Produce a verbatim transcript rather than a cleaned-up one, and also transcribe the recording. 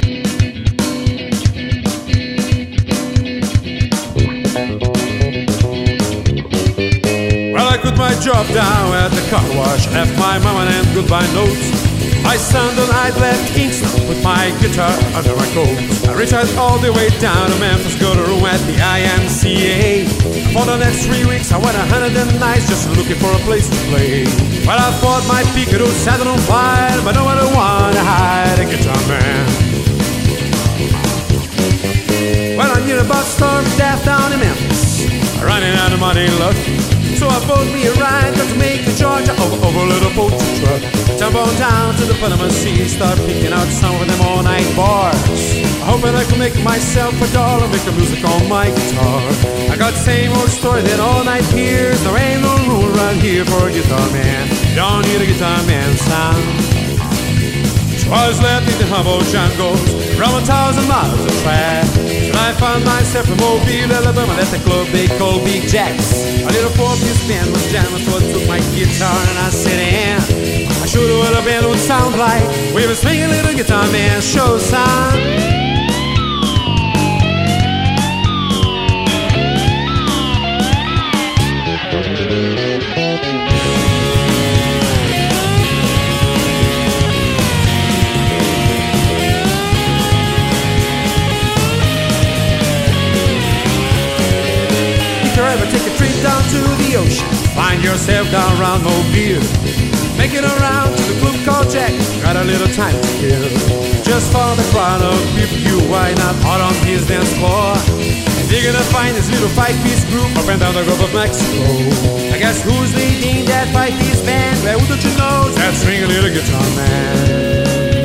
Well, I quit my job down at the car wash, left my mama and goodbye notes. I Sunday night left Kingston with my guitar under my coat. I recharged all the way down to Memphis, got a room at the I M C A. For the next three weeks I went a hundred nights just looking for a place to play. Well, I fought my Picadoo, set it on fire, but nobody wanted to hide a guitar man. Well, I knew about storm death down in Memphis, running out of money and luck. So I bought me a ride to Jamaica, Georgia, over, over a little boat truck. Jump on down to the Panama Sea, start picking out some of them all-night bars. Hoping I could make myself a dollar, make the music on my guitar. I got the same old story that all-night peers. There ain't no rule around here for a guitar man. You don't need a guitar man sound. So I was left in the humble jungles, from a thousand miles of track. And I found myself in Mobile, Alabama, at the club they call Big Jacks. A little four-piece band was jamming, so I took my guitar and I said, "And I showed her what a band would sound like. We were swinging little guitar man, show sign." Take a trip down to the ocean, find yourself down around Mobile. Make it around to the club called Jack, got a little time to kill. Just for the crowd of people, you why not out on his dance floor. You're gonna find this little five-piece group up and down the Gulf of Mexico. I guess who's leading that five-piece band? Well, wouldn't you know? That swing a little guitar man.